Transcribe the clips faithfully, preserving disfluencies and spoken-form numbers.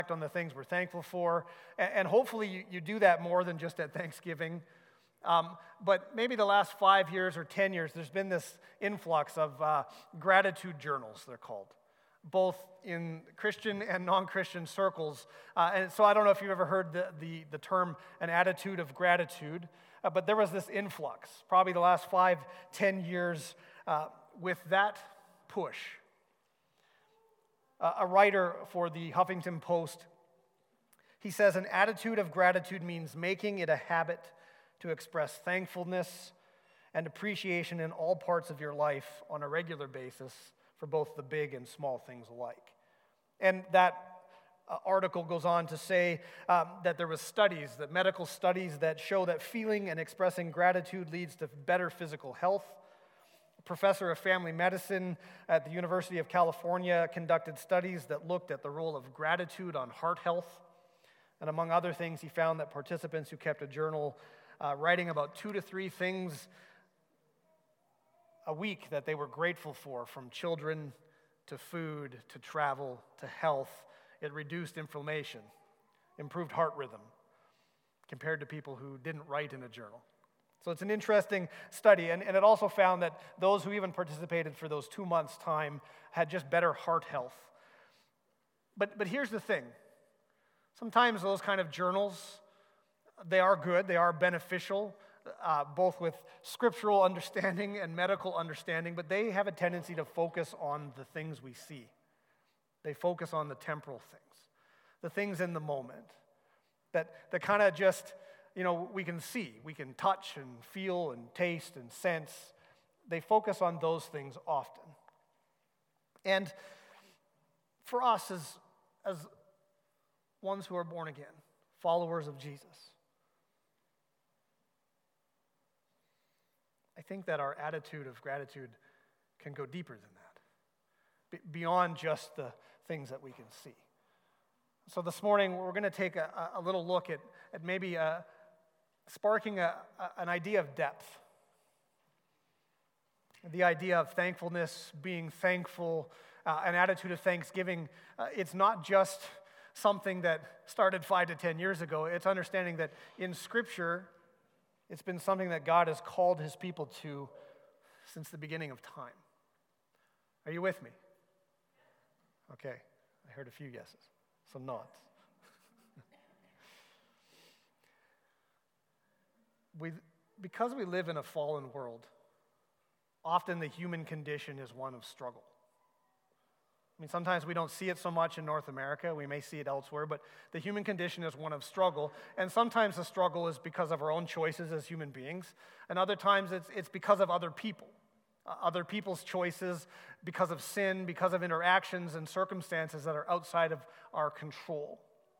on the things we're thankful for, and, and hopefully you, you do that more than just at Thanksgiving. Um, but maybe the last five years or ten years, there's been this influx of uh, gratitude journals, they're called, both in Christian and non-Christian circles. Uh, and so I don't know if you've ever heard the, the, the term an attitude of gratitude, uh, but there was this influx, probably the last five, ten years, uh, with that push. Uh, a writer for the Huffington Post, he says, an attitude of gratitude means making it a habit to express thankfulness and appreciation in all parts of your life on a regular basis for both the big and small things alike. And that uh, article goes on to say um, that there was studies, that medical studies that show that feeling and expressing gratitude leads to better physical health. A professor of family medicine at the University of California conducted studies that looked at the role of gratitude on heart health. And among other things, he found that participants who kept a journal uh, writing about two to three things a week that they were grateful for, from children to food to travel to health, it reduced inflammation, improved heart rhythm, compared to people who didn't write in a journal. So it's an interesting study, and, and it also found that those who even participated for those two months' time had just better heart health. But, but here's the thing. Sometimes those kind of journals, they are good, they are beneficial, uh, both with scriptural understanding and medical understanding, but they have a tendency to focus on the things we see. They focus on the temporal things, the things in the moment, that, that kind of just, you know, we can see, we can touch and feel and taste and sense. They focus on those things often. And for us as, as ones who are born again, followers of Jesus, I think that our attitude of gratitude can go deeper than that, be- beyond just the things that we can see. So this morning, we're going to take a, a little look at, at maybe a, sparking a, a, an idea of depth. The idea of thankfulness, being thankful, uh, an attitude of thanksgiving. Uh, it's not just something that started five to ten years ago. It's understanding that in Scripture, it's been something that God has called his people to since the beginning of time. Are you with me? Okay, I heard a few yeses, some nods. we, because we live in a fallen world, often the human condition is one of struggle. I mean, sometimes we don't see it so much in North America. We may see it elsewhere, but the human condition is one of struggle. And sometimes the struggle is because of our own choices as human beings. And other times it's, it's because of other people, uh, other people's choices, because of sin, because of interactions and circumstances that are outside of our control.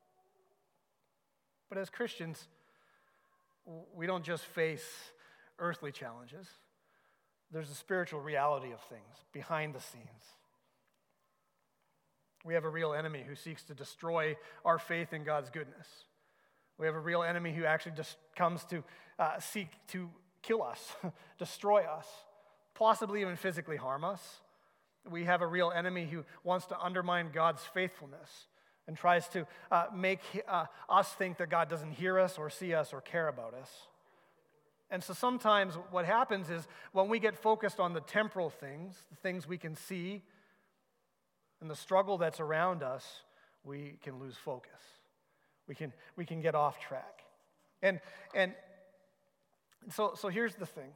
But as Christians, we don't just face earthly challenges. There's a spiritual reality of things behind the scenes. We have a real enemy who seeks to destroy our faith in God's goodness. We have a real enemy who actually just comes to uh, seek to kill us, destroy us, possibly even physically harm us. We have a real enemy who wants to undermine God's faithfulness and tries to uh, make uh, us think that God doesn't hear us or see us or care about us. And so sometimes what happens is when we get focused on the temporal things, the things we can see, and the struggle that's around us, we can lose focus. We can we can get off track. And and so so here's the thing.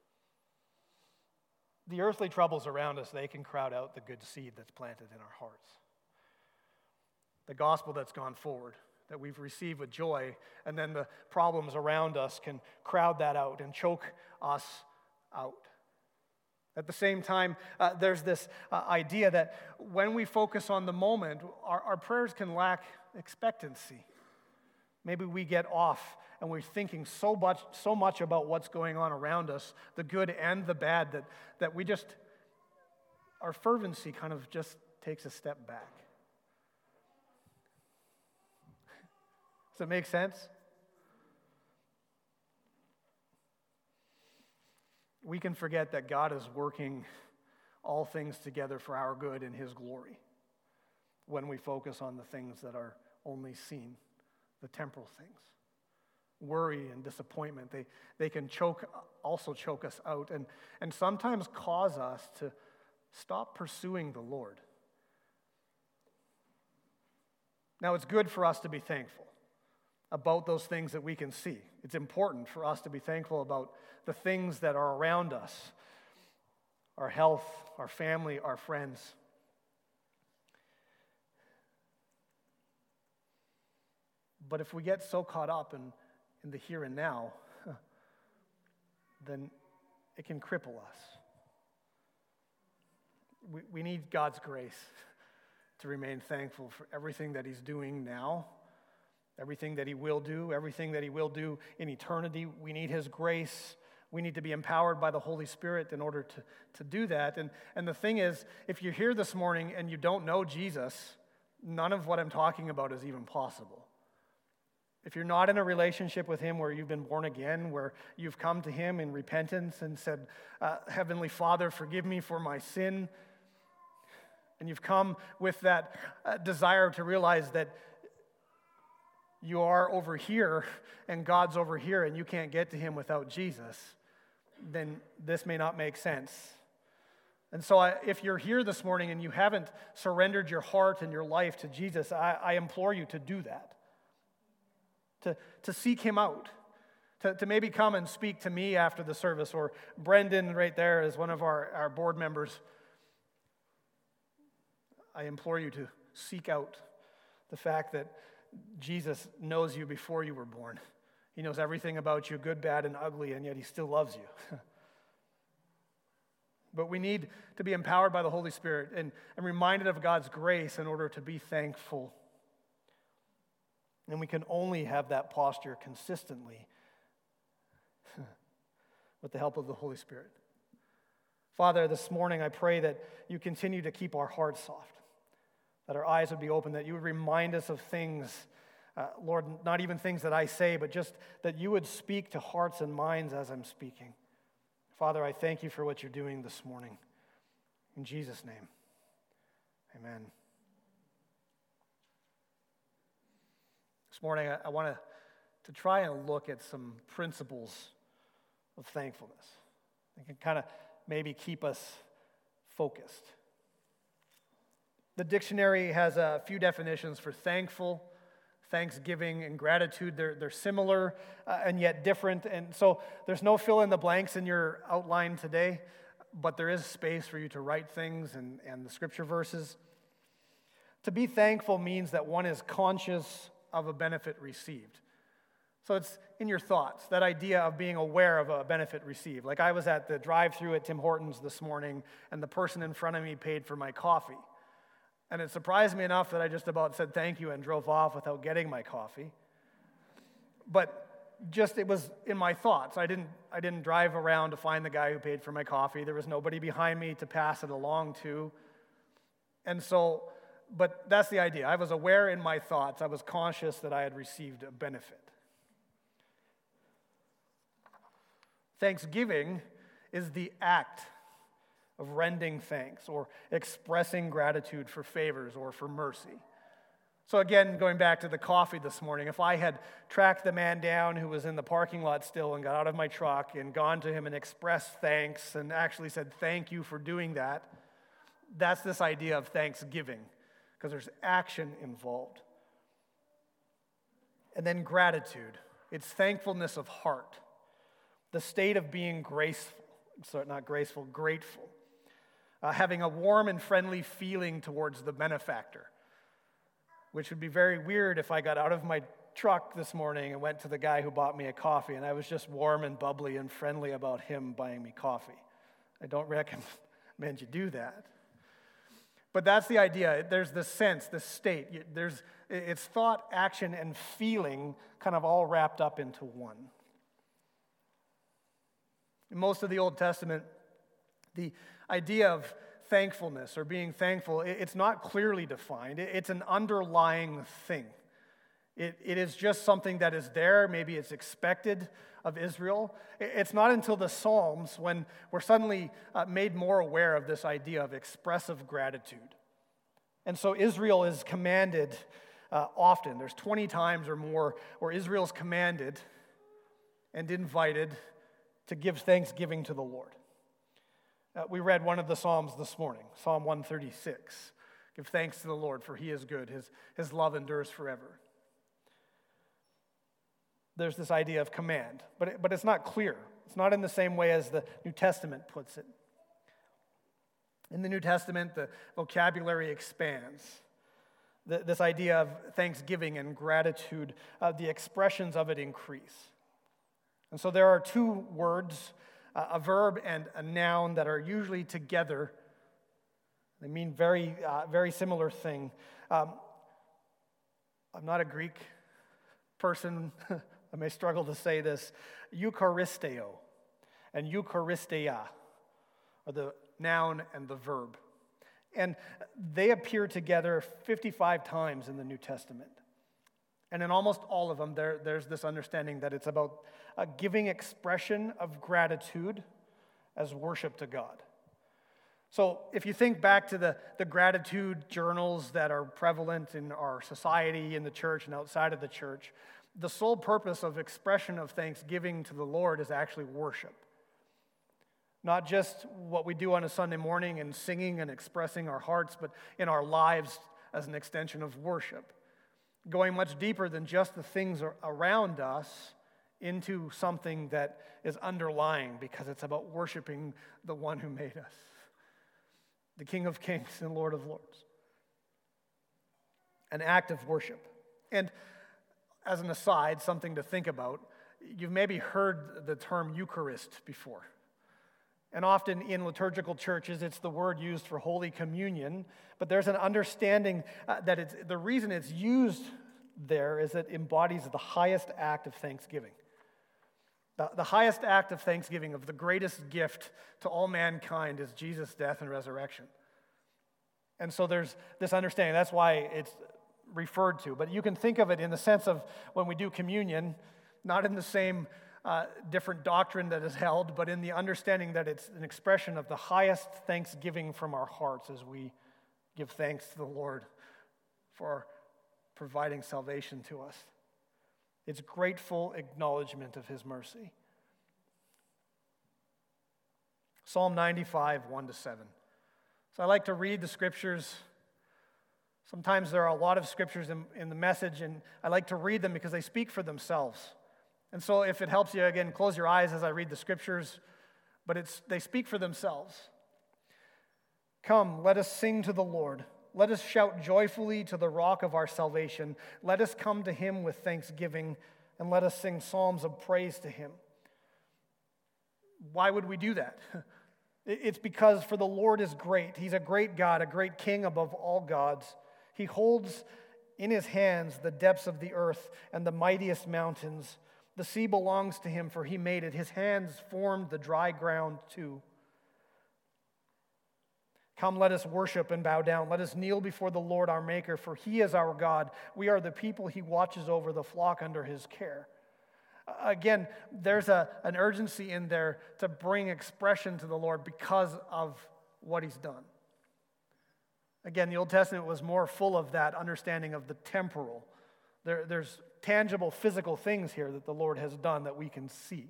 The earthly troubles around us, they can crowd out the good seed that's planted in our hearts. The gospel that's gone forward, that we've received with joy, and then the problems around us can crowd that out and choke us out. At the same time, uh, there's this uh, idea that when we focus on the moment, our, our prayers can lack expectancy. Maybe we get off and we're thinking so much, so much about what's going on around us, the good and the bad, that, that we just, our fervency kind of just takes a step back. Does that make sense? We can forget that God is working all things together for our good and his glory when we focus on the things that are only seen, the temporal things. Worry and disappointment, they, they can choke, also choke us out and, and sometimes cause us to stop pursuing the Lord. Now, it's good for us to be thankful about those things that we can see. It's important for us to be thankful about the things that are around us, our health, our family, our friends. But if we get so caught up in, in the here and now, then it can cripple us. We, we need God's grace to remain thankful for everything that He's doing now, everything that He will do, everything that He will do in eternity. We need His grace. We need to be empowered by the Holy Spirit in order to, to do that. And, and the thing is, if you're here this morning and you don't know Jesus, none of what I'm talking about is even possible. If you're not in a relationship with Him where you've been born again, where you've come to Him in repentance and said, uh, Heavenly Father, forgive me for my sin, and you've come with that uh, desire to realize that you are over here and God's over here and you can't get to Him without Jesus, then this may not make sense. And so I, if you're here this morning and you haven't surrendered your heart and your life to Jesus, I, I implore you to do that. To, to seek Him out, to, to maybe come and speak to me after the service, or Brendan right there is one of our, our board members. I implore you to seek out the fact that Jesus knows you before you were born. He knows everything about you, good, bad, and ugly, and yet He still loves you. But we need to be empowered by the Holy Spirit and, and reminded of God's grace in order to be thankful. And we can only have that posture consistently with the help of the Holy Spirit. Father, this morning I pray that you continue to keep our hearts soft, that our eyes would be open, that you would remind us of things, uh, Lord, not even things that I say, but just that you would speak to hearts and minds as I'm speaking. Father, I thank you for what you're doing this morning. In Jesus' name, amen. This morning, I, I want to, to try and look at some principles of thankfulness. They can kind of maybe keep us focused. The dictionary has a few definitions for thankful, thanksgiving, and gratitude. They're, they're similar uh, and yet different. And so there's no fill in the blanks in your outline today, but there is space for you to write things and, and the scripture verses. To be thankful means that one is conscious of a benefit received. So it's in your thoughts, that idea of being aware of a benefit received. Like I was at the drive-thru at Tim Hortons this morning, and the person in front of me paid for my coffee. And it surprised me enough that I just about said thank you and drove off without getting my coffee. But just it was in my thoughts. I didn't I didn't drive around to find the guy who paid for my coffee. There was nobody behind me to pass it along to. And so But that's the idea. I was aware in my thoughts. I was conscious that I had received a benefit. Thanksgiving is the act of rending thanks or expressing gratitude for favors or for mercy. So again, going back to the coffee this morning, if I had tracked the man down who was in the parking lot still and got out of my truck and gone to him and expressed thanks and actually said thank you for doing that, that's this idea of thanksgiving, because there's action involved. And then gratitude. It's thankfulness of heart, the state of being graceful, sorry, not graceful, grateful, uh, having a warm and friendly feeling towards the benefactor, which would be very weird if I got out of my truck this morning and went to the guy who bought me a coffee and I was just warm and bubbly and friendly about him buying me coffee. I don't recommend you do that. But that's the idea. There's this sense, this state. There's, it's thought, action, and feeling kind of all wrapped up into one. In most of the Old Testament, the idea of thankfulness or being thankful, it's not clearly defined. It's an underlying thing. It, it is just something that is there. Maybe it's expected of Israel. It's not until the Psalms when we're suddenly uh, made more aware of this idea of expressive gratitude. And so Israel is commanded uh, often. There's twenty times or more where Israel's commanded and invited to give thanksgiving to the Lord. Uh, we read one of the Psalms this morning, Psalm one thirty-six. Give thanks to the Lord, for he is good. His, his love endures forever. There's this idea of command, but, it, but it's not clear. It's not in the same way as the New Testament puts it. In the New Testament, the vocabulary expands. The, this idea of thanksgiving and gratitude, uh, the expressions of it increase. And so there are two words, uh, a verb and a noun, that are usually together. They mean very, uh, very similar thing. Um, I'm not a Greek person. I may struggle to say this. Eucharisteo and Eucharisteia are the noun and the verb. And they appear together fifty-five times in the New Testament. And in almost all of them, there, there's this understanding that it's about a giving expression of gratitude as worship to God. So if you think back to the, the gratitude journals that are prevalent in our society, in the church, and outside of the church, the sole purpose of expression of thanksgiving to the Lord is actually worship. Not just what we do on a Sunday morning and singing and expressing our hearts, but in our lives as an extension of worship. Going much deeper than just the things around us into something that is underlying, because it's about worshiping the one who made us, the King of Kings and Lord of Lords. An act of worship. And as an aside, something to think about, you've maybe heard the term Eucharist before. And often in liturgical churches, it's the word used for Holy Communion, but there's an understanding uh, that it's, the reason it's used there is that it embodies the highest act of thanksgiving. The, the highest act of thanksgiving, of the greatest gift to all mankind, is Jesus' death and resurrection. And so there's this understanding. That's why it's referred to. But you can think of it in the sense of when we do communion, not in the same uh, different doctrine that is held, but in the understanding that it's an expression of the highest thanksgiving from our hearts as we give thanks to the Lord for providing salvation to us. It's grateful acknowledgement of his mercy. Psalm ninety-five, one to seven. So I like to read the scriptures. Sometimes there are a lot of scriptures in, in the message, and I like to read them because they speak for themselves. And so if it helps you, again, close your eyes as I read the scriptures, but it's they speak for themselves. Come, let us sing to the Lord. Let us shout joyfully to the rock of our salvation. Let us come to him with thanksgiving, and let us sing psalms of praise to him. Why would we do that? It's because for the Lord is great. He's a great God, a great king above all gods. He holds in his hands the depths of the earth and the mightiest mountains. The sea belongs to him, for he made it. His hands formed the dry ground too. Come, let us worship and bow down. Let us kneel before the Lord our Maker, for he is our God. We are the people he watches over, the flock under his care. Again, there's a, an urgency in there to bring expression to the Lord because of what he's done. Again, the Old Testament was more full of that understanding of the temporal. There, there's tangible physical things here that the Lord has done that we can see.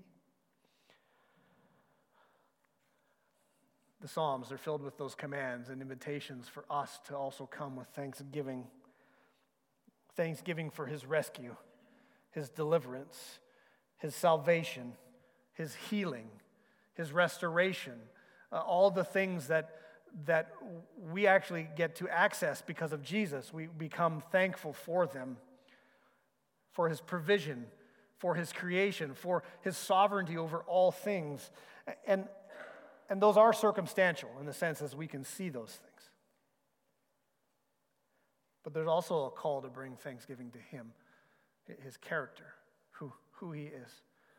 The Psalms are filled with those commands and invitations for us to also come with thanksgiving. Thanksgiving for his rescue, his deliverance, his salvation, his healing, his restoration, uh, all the things that, that we actually get to access because of Jesus. We become thankful for them, for his provision, for his creation, for his sovereignty over all things. And And those are circumstantial in the sense as we can see those things. But there's also a call to bring thanksgiving to him, his character, who, who he is,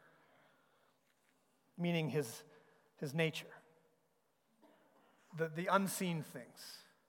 meaning his, his nature, the, the unseen things,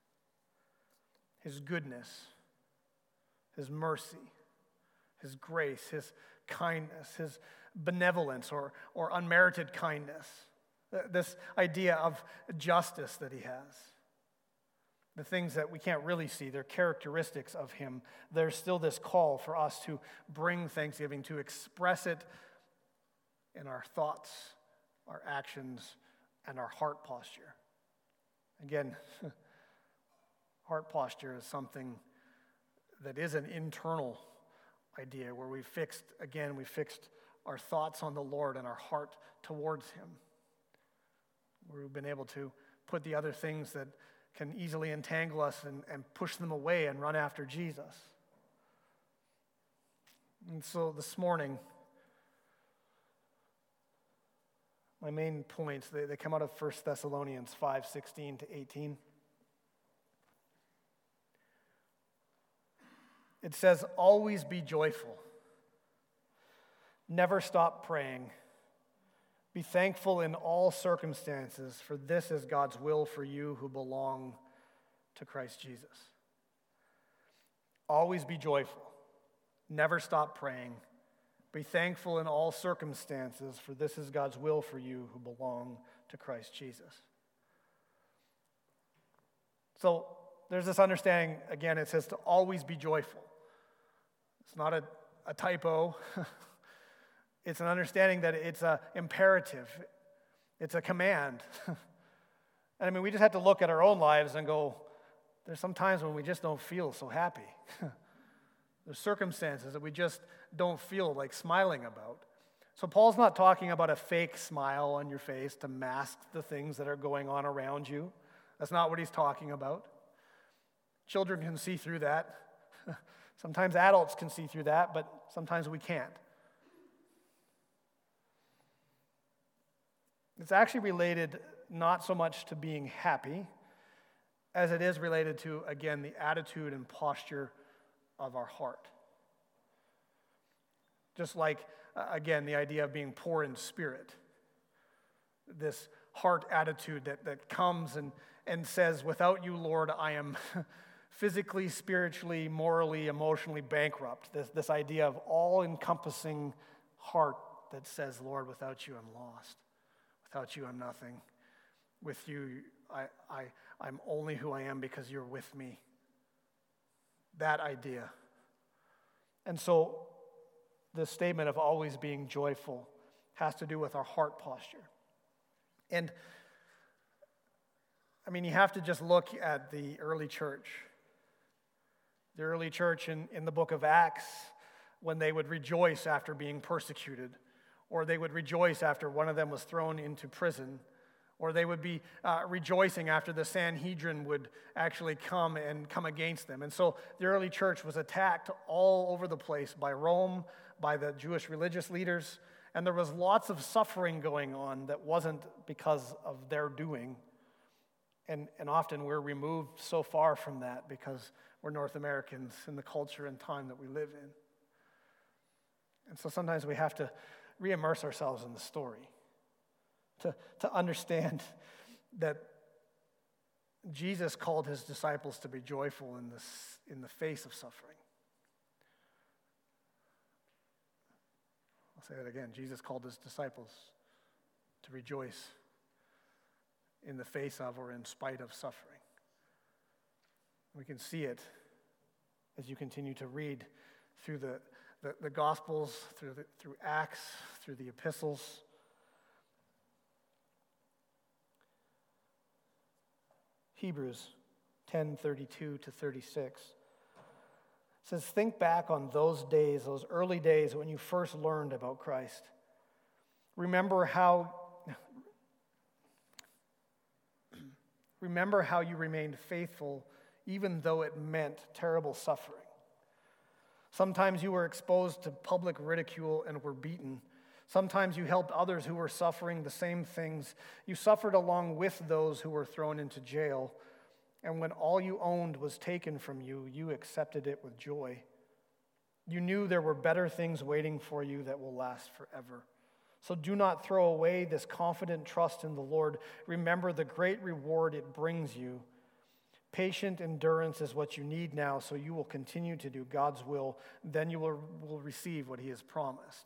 his goodness, his mercy, his grace, his kindness, his benevolence or, or unmerited kindness. This idea of justice that he has. the things that we can't really see, they're characteristics of him. There's still this call for us to bring thanksgiving, to express it in our thoughts, our actions, and our heart posture. Again, heart posture is something that is an internal idea where we fixed, again, we fixed our thoughts on the Lord and our heart towards him. Where we've been able to put the other things that can easily entangle us and, and push them away and run after Jesus. And so this morning, my main points, they, they come out of First Thessalonians five, sixteen to eighteen. It says, always be joyful. Never stop praying. Be thankful in all circumstances, for this is God's will for you who belong to Christ Jesus. Always be joyful. Never stop praying. Be thankful in all circumstances, for this is God's will for you who belong to Christ Jesus. So there's this understanding, again, it says to always be joyful. It's not a, a typo. It's an understanding that it's an imperative. It's a command. And I mean, we just have to look at our own lives and go, there's some times when we just don't feel so happy. There's circumstances that we just don't feel like smiling about. So Paul's not talking about a fake smile on your face to mask the things that are going on around you. That's not what he's talking about. Children can see through that. Sometimes adults can see through that, but sometimes we can't. It's actually related not so much to being happy as it is related to, again, the attitude and posture of our heart. Just like, uh, again, the idea of being poor in spirit. This heart attitude that, that comes and, and says, without you, Lord, I am physically, spiritually, morally, emotionally bankrupt. This, this idea of all-encompassing heart that says, Lord, without you, I'm lost. Without you, I'm nothing. With you, I, I, I'm only who I am because you're with me. That idea. And so this statement of always being joyful has to do with our heart posture. And I mean, you have to just look at the early church. The early church in, in the book of Acts, when they would rejoice after being persecuted, or they would rejoice after one of them was thrown into prison, or they would be uh, rejoicing after the Sanhedrin would actually come and come against them. And so the early church was attacked all over the place by Rome, by the Jewish religious leaders, and there was lots of suffering going on that wasn't because of their doing. And, and often we're removed so far from that because we're North Americans in the culture and time that we live in. And so sometimes we have to re-immerse ourselves in the story to, to understand that Jesus called his disciples to be joyful in, this, in the face of suffering. I'll say it again. Jesus called his disciples to rejoice in the face of or in spite of suffering. We can see it as you continue to read through the, the, the Gospels, through, the, through Acts, through the epistles. Hebrews ten thirty-two to thirty-six says, think back on those days, those early days when you first learned about Christ. Remember how Remember how you remained faithful even though it meant terrible suffering. Sometimes you were exposed to public ridicule and were beaten. Sometimes you helped others who were suffering the same things. You suffered along with those who were thrown into jail. And when all you owned was taken from you, you accepted it with joy. You knew there were better things waiting for you that will last forever. So do not throw away this confident trust in the Lord. Remember the great reward it brings you. Patient endurance is what you need now, so you will continue to do God's will. Then you will, will receive what he has promised.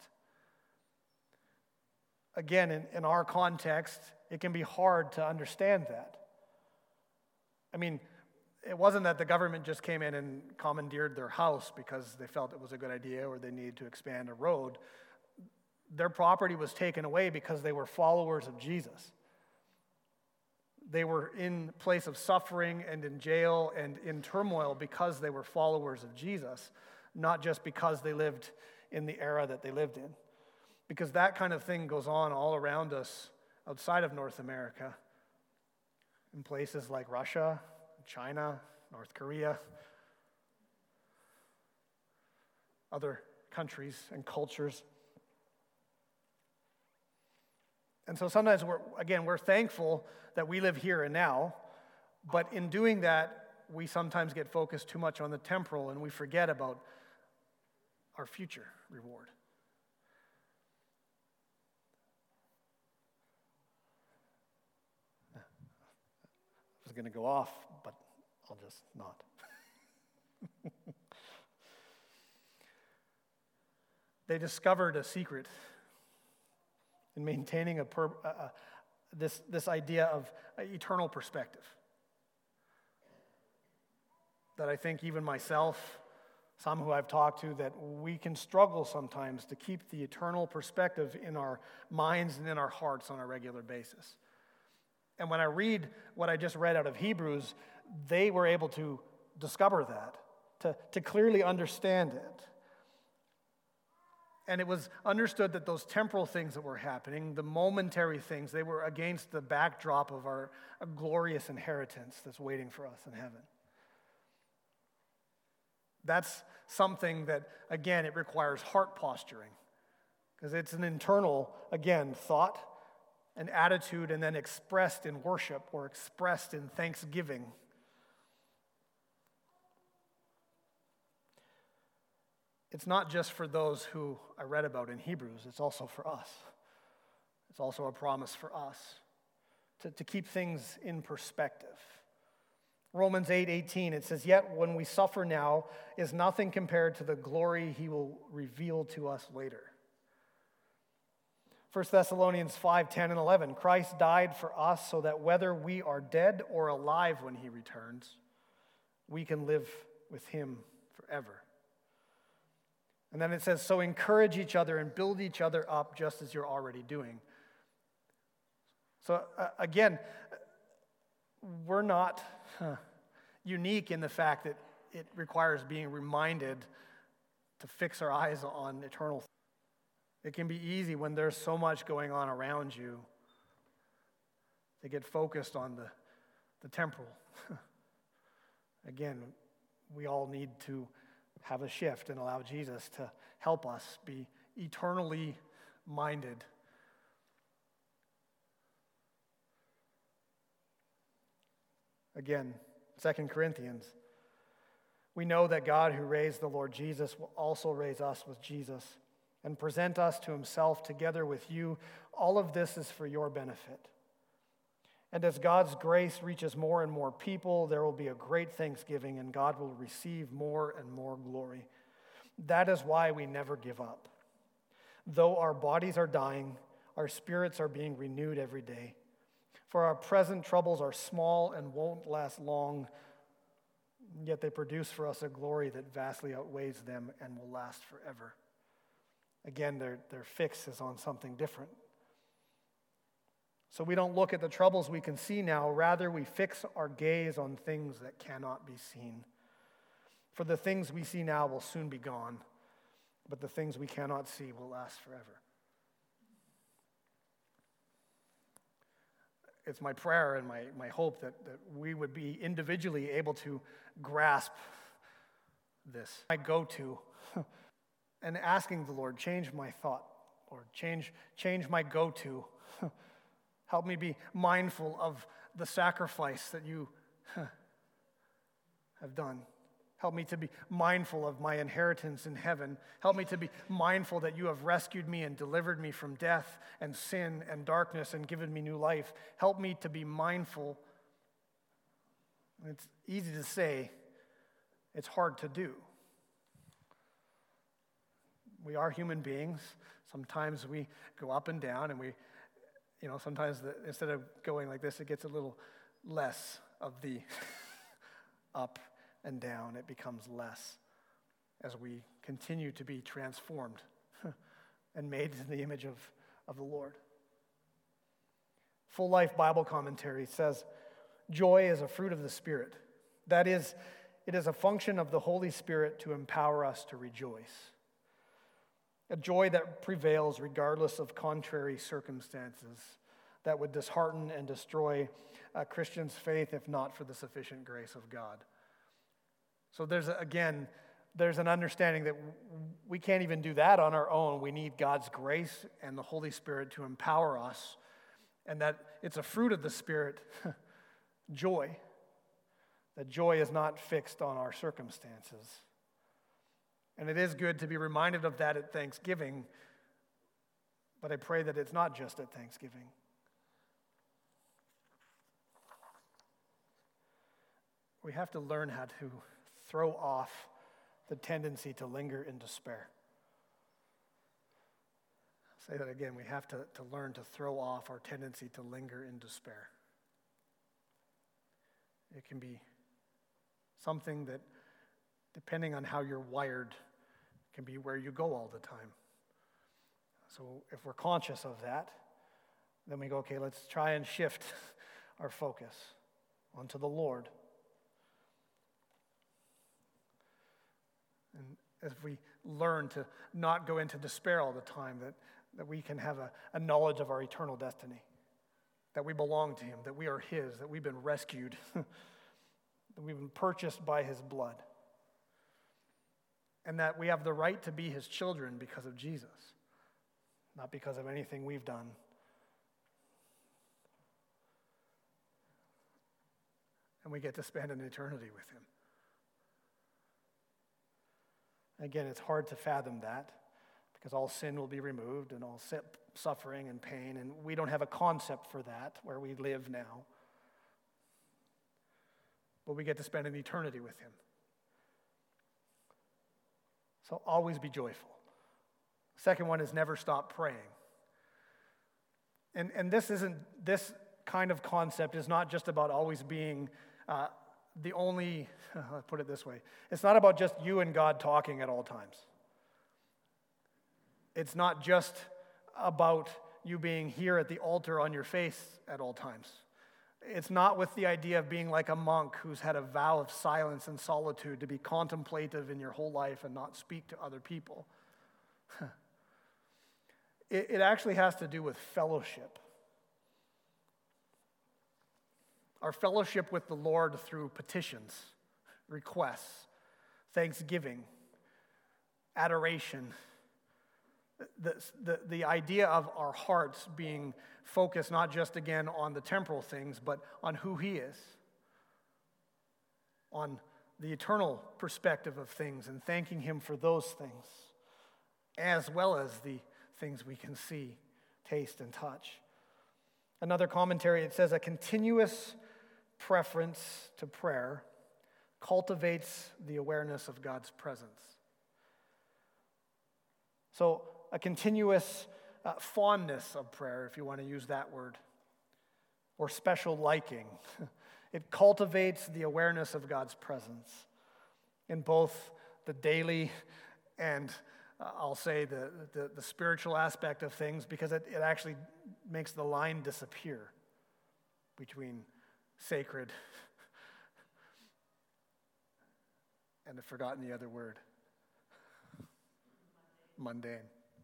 Again, in, in our context, it can be hard to understand that. I mean, it wasn't that the government just came in and commandeered their house because they felt it was a good idea or they needed to expand a road. Their property was taken away because they were followers of Jesus. They were in place of suffering and in jail and in turmoil because they were followers of Jesus, not just because they lived in the era that they lived in. Because that kind of thing goes on all around us outside of North America, in places like Russia, China, North Korea, other countries and cultures. And so sometimes, we're, again, we're thankful that we live here and now, but in doing that, we sometimes get focused too much on the temporal and we forget about our future reward. I was going to go off, but I'll just not. They discovered a secret in maintaining a per, uh, uh, this, this idea of uh, eternal perspective. That I think even myself, some who I've talked to, that we can struggle sometimes to keep the eternal perspective in our minds and in our hearts on a regular basis. And when I read what I just read out of Hebrews, they were able to discover that, to, to clearly understand it. And it was understood that those temporal things that were happening, the momentary things, they were against the backdrop of our glorious inheritance that's waiting for us in heaven. That's something that, again, it requires heart posturing, because it's an internal, again, thought, an attitude, and then expressed in worship or expressed in thanksgiving. It's not just for those who I read about in Hebrews, it's also for us. It's also a promise for us to, to keep things in perspective. Romans eight eighteen, it says, "Yet when we suffer now is nothing compared to the glory he will reveal to us later." First Thessalonians five ten and eleven, "Christ died for us so that whether we are dead or alive when he returns, we can live with him forever." And then it says, "So encourage each other and build each other up just as you're already doing." So uh, again, we're not huh, unique in the fact that it requires being reminded to fix our eyes on eternal things. It can be easy when there's so much going on around you to get focused on the, the temporal. Again, we all need to have a shift and allow Jesus to help us be eternally minded. Again, Second Corinthians, "We know that God who raised the Lord Jesus will also raise us with Jesus and present us to himself together with you. All of this is for your benefit. And as God's grace reaches more and more people, there will be a great thanksgiving, and God will receive more and more glory. That is why we never give up. Though our bodies are dying, our spirits are being renewed every day. For our present troubles are small and won't last long, yet they produce for us a glory that vastly outweighs them and will last forever." Again, their, their fix is on something different. So we don't look at the troubles we can see now. Rather, we fix our gaze on things that cannot be seen. For the things we see now will soon be gone, but the things we cannot see will last forever. It's my prayer and my, my hope that, that we would be individually able to grasp this. My go-to, and asking the Lord, change my thought, or change, change my go-to. Help me be mindful of the sacrifice that you have done. Help me to be mindful of my inheritance in heaven. Help me to be mindful that you have rescued me and delivered me from death and sin and darkness and given me new life. Help me to be mindful. It's easy to say, it's hard to do. We are human beings. Sometimes we go up and down, and we, you know, sometimes the, instead of going like this, it gets a little less of the up and down. It becomes less as we continue to be transformed and made in the image of, of the Lord. Full Life Bible Commentary says, joy is a fruit of the Spirit. That is, it is a function of the Holy Spirit to empower us to rejoice. A joy that prevails regardless of contrary circumstances that would dishearten and destroy a Christian's faith if not for the sufficient grace of God. So there's, again, there's an understanding that we can't even do that on our own. We need God's grace and the Holy Spirit to empower us, and that it's a fruit of the Spirit, joy. That joy is not fixed on our circumstances. And it is good to be reminded of that at Thanksgiving, but I pray that it's not just at Thanksgiving. We have to learn how to throw off the tendency to linger in despair. I'll say that again. We have to, to learn to throw off our tendency to linger in despair. It can be something that, depending on how you're wired, can be where you go all the time. So if we're conscious of that, then we go, okay, let's try and shift our focus onto the Lord. And as we learn to not go into despair all the time, that, that we can have a, a knowledge of our eternal destiny, that we belong to Him, that we are His, that we've been rescued, that we've been purchased by His blood, and that we have the right to be His children because of Jesus, not because of anything we've done. And we get to spend an eternity with Him. Again, it's hard to fathom that because all sin will be removed and all suffering and pain, and we don't have a concept for that where we live now. But we get to spend an eternity with Him. So always be joyful. Second one is never stop praying. And, and this isn't, this kind of concept is not just about always being uh, the only, I'll put it this way, it's not about just you and God talking at all times. It's not just about you being here at the altar on your face at all times. It's not with the idea of being like a monk who's had a vow of silence and solitude to be contemplative in your whole life and not speak to other people. it, it actually has to do with fellowship. Our fellowship with the Lord through petitions, requests, thanksgiving, adoration. The, the, the idea of our hearts being focused not just again on the temporal things, but on who He is, on the eternal perspective of things, and thanking Him for those things, as well as the things we can see, taste, and touch. Another commentary, it says, a continuous preference to prayer cultivates the awareness of God's presence. So a continuous uh, fondness of prayer, if you want to use that word, or special liking. It cultivates the awareness of God's presence in both the daily and uh, I'll say the, the, the spiritual aspect of things, because it, it actually makes the line disappear between sacred and I've forgotten the other word. Mundane.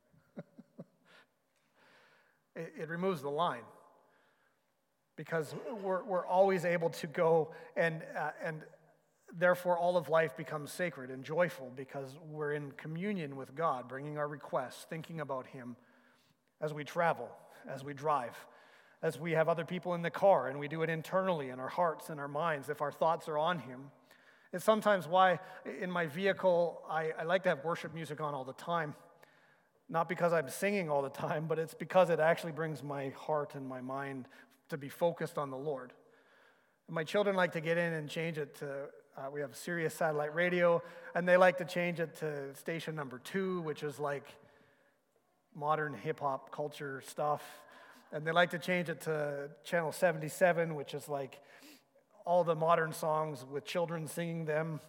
it, it removes the line because we're we're always able to go and uh, and therefore all of life becomes sacred and joyful because we're in communion with God, bringing our requests, thinking about Him as we travel, as we drive, as we have other people in the car, and we do it internally in our hearts and our minds if our thoughts are on Him. It's sometimes why in my vehicle I, I like to have worship music on all the time. Not because I'm singing all the time, but it's because it actually brings my heart and my mind to be focused on the Lord. And my children like to get in and change it to, uh, we have Sirius satellite radio, and they like to change it to station number two, which is like modern hip-hop culture stuff. And they like to change it to channel seventy-seven, which is like all the modern songs with children singing them.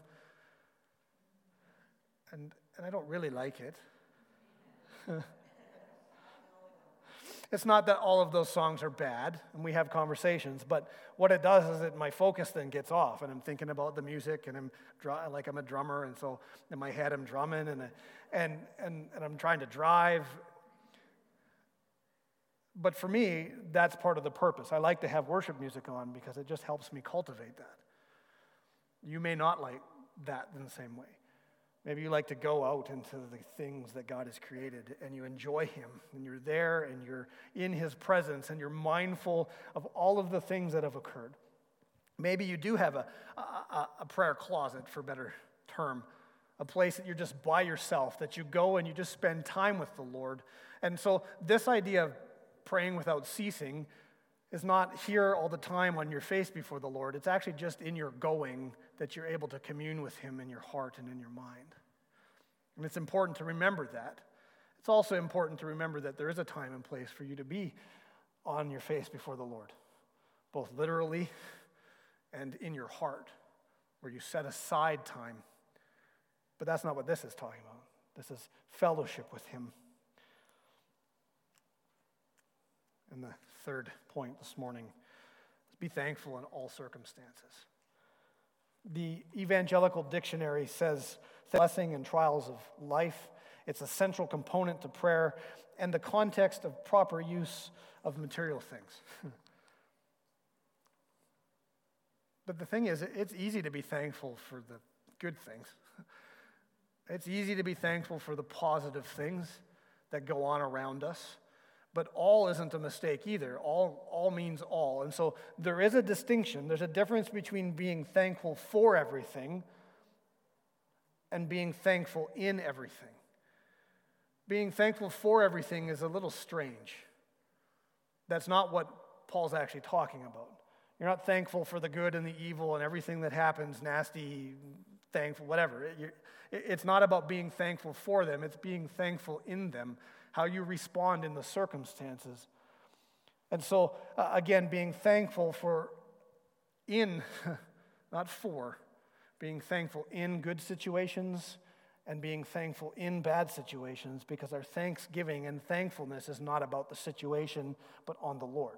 And, and I don't really like it. It's not that all of those songs are bad, and we have conversations, but what it does is that my focus then gets off, and I'm thinking about the music, and I'm dr- like I'm a drummer, and so in my head I'm drumming, and and and and I'm trying to drive. But for me, that's part of the purpose. I like to have worship music on because it just helps me cultivate that. You may not like that in the same way. Maybe you like to go out into the things that God has created and you enjoy Him and you're there and you're in His presence and you're mindful of all of the things that have occurred. Maybe you do have a, a, a prayer closet, for better term, a place that you're just by yourself, that you go and you just spend time with the Lord. And so this idea of praying without ceasing is not here all the time on your face before the Lord. It's actually just in your going that you're able to commune with Him in your heart and in your mind. And it's important to remember that. It's also important to remember that there is a time and place for you to be on your face before the Lord, both literally and in your heart, where you set aside time. But that's not what this is talking about. This is fellowship with Him. And the third point this morning is be thankful in all circumstances. The Evangelical Dictionary says blessing and trials of life, it's a central component to prayer and the context of proper use of material things. But the thing is, it's easy to be thankful for the good things. It's easy to be thankful for the positive things that go on around us. But all isn't a mistake either. All, all means all. And so there is a distinction. There's a difference between being thankful for everything and being thankful in everything. Being thankful for everything is a little strange. That's not what Paul's actually talking about. You're not thankful for the good and the evil and everything that happens, nasty, thankful, whatever. It, it's not about being thankful for them. It's being thankful in them. How you respond in the circumstances. And so, uh, again, being thankful for in, not for, being thankful in good situations and being thankful in bad situations, because our thanksgiving and thankfulness is not about the situation, but on the Lord.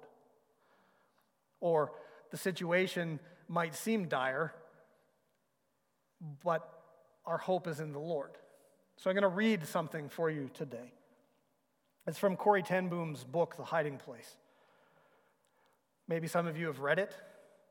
Or the situation might seem dire, but our hope is in the Lord. So I'm going to read something for you today. It's from Corrie ten Boom's book, The Hiding Place. Maybe some of you have read it.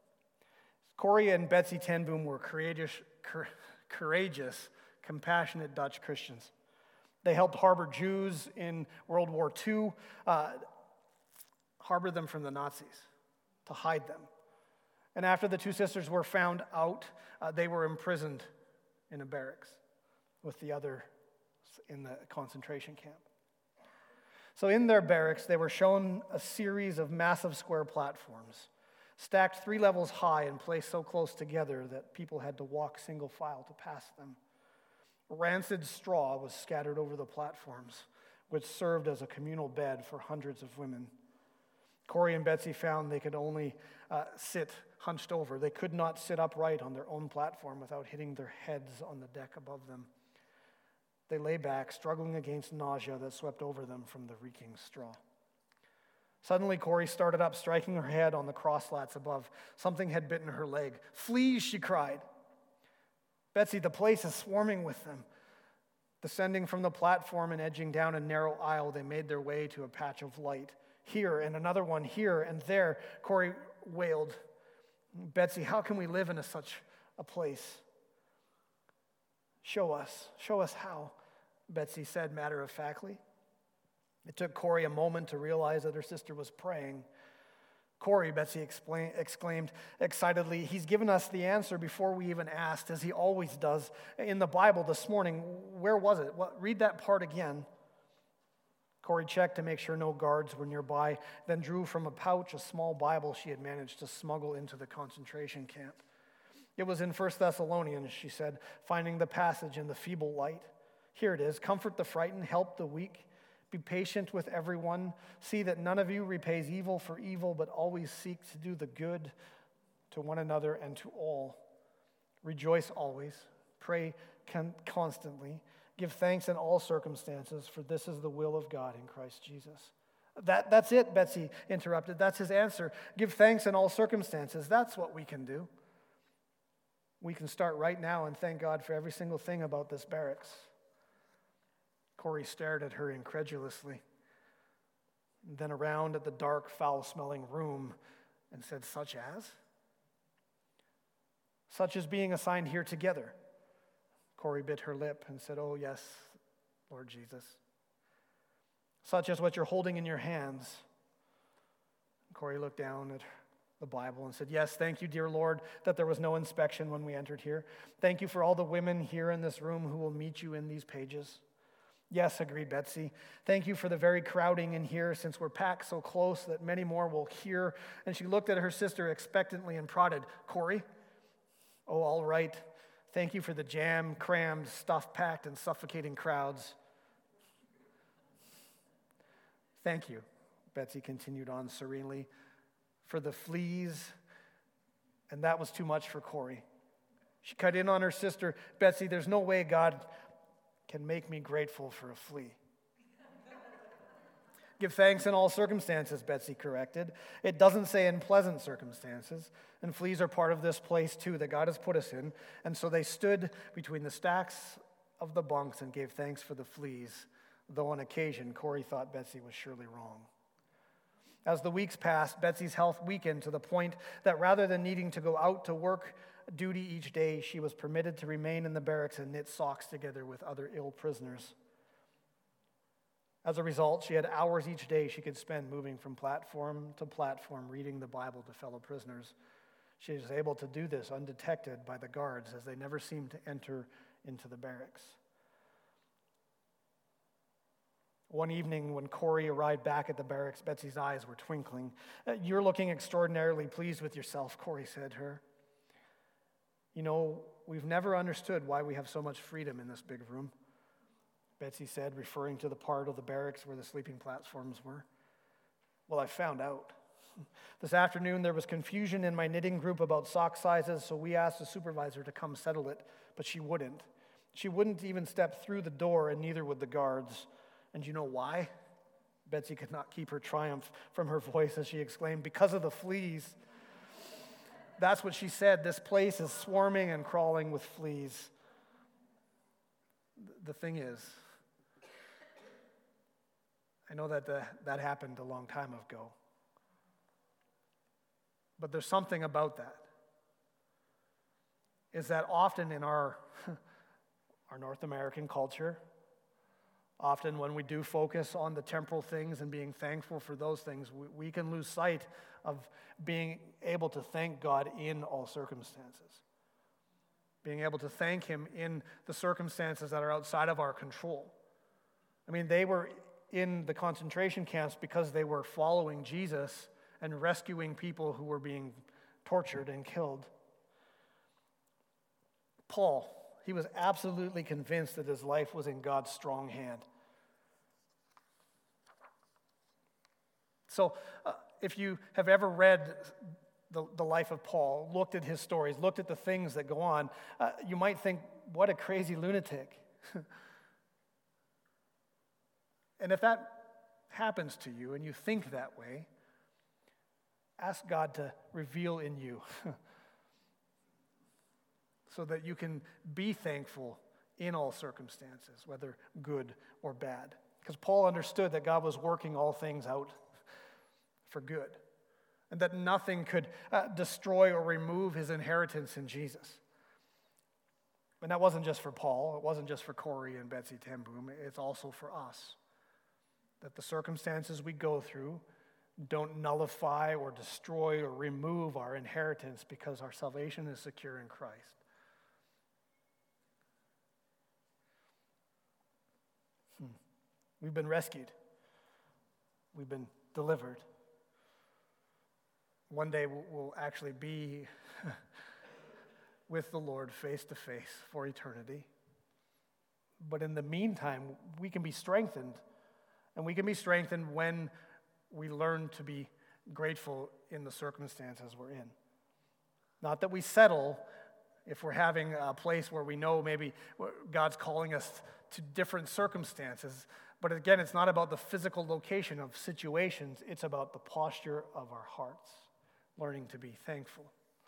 Corrie and Betsy ten Boom were courageous, courageous, compassionate Dutch Christians. They helped harbor Jews in World War Two, uh, harbor them from the Nazis, to hide them. And after the two sisters were found out, uh, they were imprisoned in a barracks with the others in the concentration camp. So in their barracks, they were shown a series of massive square platforms, stacked three levels high and placed so close together that people had to walk single file to pass them. Rancid straw was scattered over the platforms, which served as a communal bed for hundreds of women. Corrie and Betsy found they could only uh, sit hunched over. They could not sit upright on their own platform without hitting their heads on the deck above them. They lay back, struggling against nausea that swept over them from the reeking straw. Suddenly, Corrie started up, striking her head on the cross slats above. Something had bitten her leg. "Fleas," she cried. "Betsy, the place is swarming with them." Descending from the platform and edging down a narrow aisle, they made their way to a patch of light. Here and another one here and there, Corrie wailed, "Betsy, how can we live in a, such a place?" "Show us, show us how," Betsy said matter-of-factly. It took Corrie a moment to realize that her sister was praying. "Corrie," Betsy explain, exclaimed excitedly, "he's given us the answer before we even asked, as he always does. In the Bible this morning, where was it? What, read that part again." Corrie checked to make sure no guards were nearby, then drew from a pouch a small Bible she had managed to smuggle into the concentration camp. It was in First Thessalonians, she said, finding the passage in the feeble light. "Here it is. Comfort the frightened, help the weak. Be patient with everyone. See that none of you repays evil for evil, but always seek to do the good to one another and to all. Rejoice always. Pray con- constantly. Give thanks in all circumstances, for this is the will of God in Christ Jesus. That, that's it, Betsy interrupted. That's his answer. Give thanks in all circumstances. That's what we can do. We can start right now and thank God for every single thing about this barracks. Corey stared at her incredulously, and then around at the dark, foul-smelling room and said, such as? Such as being assigned here together. Corey bit her lip and said, oh yes, Lord Jesus. Such as what you're holding in your hands. Corey looked down at the Bible and said, yes, thank you, dear Lord, that there was no inspection when we entered here. Thank you for all the women here in this room who will meet you in these pages. Yes, agreed Betsy. Thank you for the very crowding in here, since we're packed so close that many more will hear. And she looked at her sister expectantly and prodded, Corey? Oh, all right. Thank you for the jam, crammed, stuff-packed, and suffocating crowds. Thank you, Betsy continued on serenely, for the fleas, and that was too much for Corey. She cut in on her sister, Betsy, there's no way God can make me grateful for a flea. Give thanks in all circumstances, Betsy corrected. It doesn't say in pleasant circumstances, and fleas are part of this place too that God has put us in. And so they stood between the stacks of the bunks and gave thanks for the fleas, though on occasion Corey thought Betsy was surely wrong. As the weeks passed, Betsy's health weakened to the point that rather than needing to go out to work duty each day, she was permitted to remain in the barracks and knit socks together with other ill prisoners. As a result, she had hours each day she could spend moving from platform to platform, reading the Bible to fellow prisoners. She was able to do this undetected by the guards, as they never seemed to enter into the barracks. One evening when Corey arrived back at the barracks, Betsy's eyes were twinkling. You're looking extraordinarily pleased with yourself, Corey said to her. You know, we've never understood why we have so much freedom in this big room, Betsy said, referring to the part of the barracks where the sleeping platforms were. Well, I found out. This afternoon there was confusion in my knitting group about sock sizes, so we asked the supervisor to come settle it, but she wouldn't. She wouldn't even step through the door, and neither would the guards. And you know why? Betsy could not keep her triumph from her voice as she exclaimed, because of the fleas. That's what she said. This place is swarming and crawling with fleas. The thing is, I know that the, that happened a long time ago. But there's something about that. Is that often in our, our North American culture, often when we do focus on the temporal things and being thankful for those things, we, we can lose sight of being able to thank God in all circumstances. Being able to thank Him in the circumstances that are outside of our control. I mean, they were in the concentration camps because they were following Jesus and rescuing people who were being tortured and killed. Paul, he was absolutely convinced that his life was in God's strong hand. So, uh, if you have ever read the, the life of Paul, looked at his stories, looked at the things that go on, uh, you might think, what a crazy lunatic. And if that happens to you and you think that way, ask God to reveal in you so that you can be thankful in all circumstances, whether good or bad. Because Paul understood that God was working all things out for good, and that nothing could uh, destroy or remove his inheritance in Jesus. And that wasn't just for Paul, it wasn't just for Corey and Betsy ten Boom, it's also for us. That the circumstances we go through don't nullify or destroy or remove our inheritance, because our salvation is secure in Christ. Hmm. We've been rescued. We've been delivered. One day we'll actually be with the Lord face to face for eternity. But in the meantime, we can be strengthened. And we can be strengthened when we learn to be grateful in the circumstances we're in. Not that we settle if we're having a place where we know maybe God's calling us to different circumstances. But again, it's not about the physical location of situations. It's about the posture of our hearts, learning to be thankful.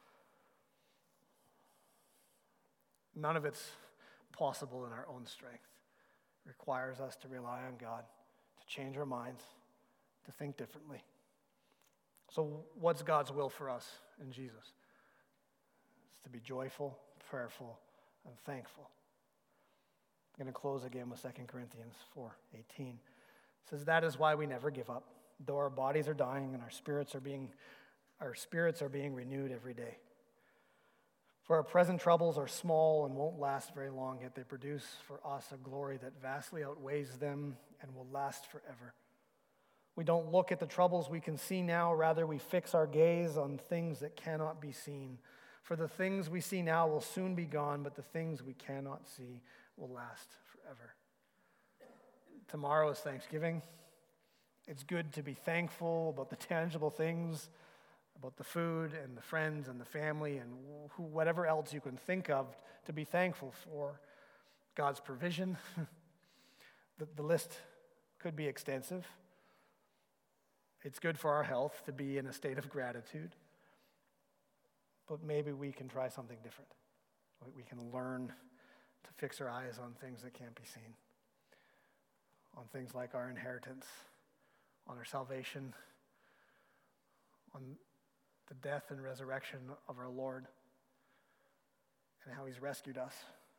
None of it's possible in our own strength. It requires us to rely on God, to change our minds, to think differently. So what's God's will for us in Jesus? It's to be joyful, prayerful, and thankful. I'm going to close again with Second Corinthians four eighteen. It says, that is why we never give up, though our bodies are dying and our spirits are being, our spirits are being renewed every day. For our present troubles are small and won't last very long, yet they produce for us a glory that vastly outweighs them and will last forever. We don't look at the troubles we can see now, rather we fix our gaze on things that cannot be seen. For the things we see now will soon be gone, but the things we cannot see will last forever. Tomorrow is Thanksgiving. It's good to be thankful about the tangible things, about the food and the friends and the family and who, whatever else you can think of to be thankful for. God's provision. the, the list could be extensive. It's good for our health to be in a state of gratitude. But maybe we can try something different. We can learn to fix our eyes on things that can't be seen, on things like our inheritance, on our salvation, on the death and resurrection of our Lord, and how he's rescued us.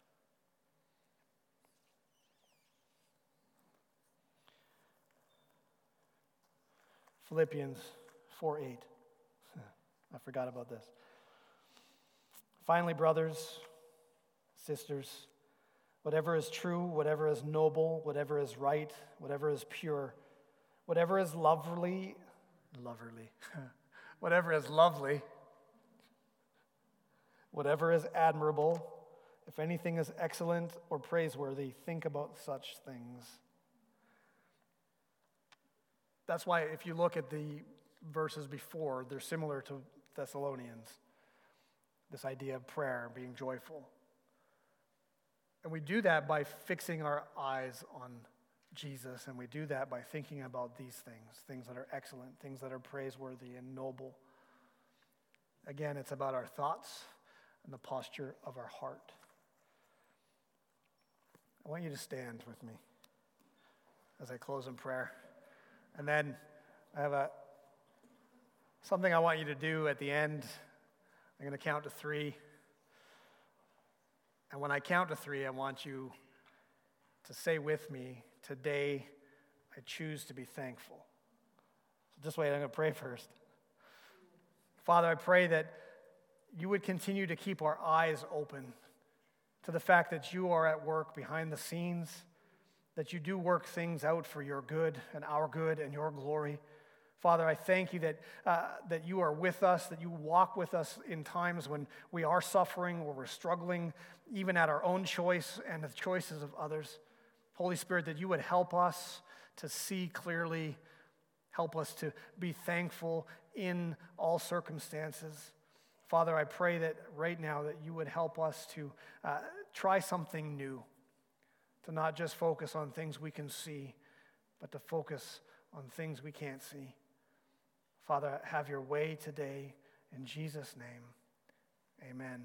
Philippians four eight. I forgot about this. Finally, brothers, sisters, whatever is true, whatever is noble, whatever is right, whatever is pure, whatever is lovely, lovely, whatever is lovely, whatever is admirable, if anything is excellent or praiseworthy, think about such things. That's why if you look at the verses before, they're similar to Thessalonians. This idea of prayer, being joyful. And we do that by fixing our eyes on Jesus, and we do that by thinking about these things, things that are excellent, things that are praiseworthy and noble. Again, it's about our thoughts and the posture of our heart. I want you to stand with me as I close in prayer. And then I have a something I want you to do at the end. I'm going to count to three. And when I count to three, I want you to say with me, today I choose to be thankful. So just wait, I'm going to pray first. Father, I pray that you would continue to keep our eyes open to the fact that you are at work behind the scenes, that you do work things out for your good and our good and your glory. Father, I thank you that uh, that you are with us, that you walk with us in times when we are suffering, where we're struggling, even at our own choice and the choices of others. Holy Spirit, that you would help us to see clearly, help us to be thankful in all circumstances. Father, I pray that right now that you would help us to uh, try something new, to not just focus on things we can see, but to focus on things we can't see. Father, have your way today in Jesus' name. Amen.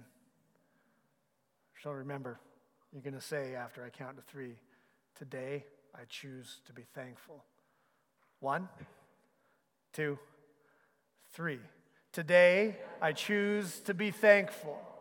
So remember, you're going to say after I count to three, today I choose to be thankful. One, two, three. Today I choose to be thankful.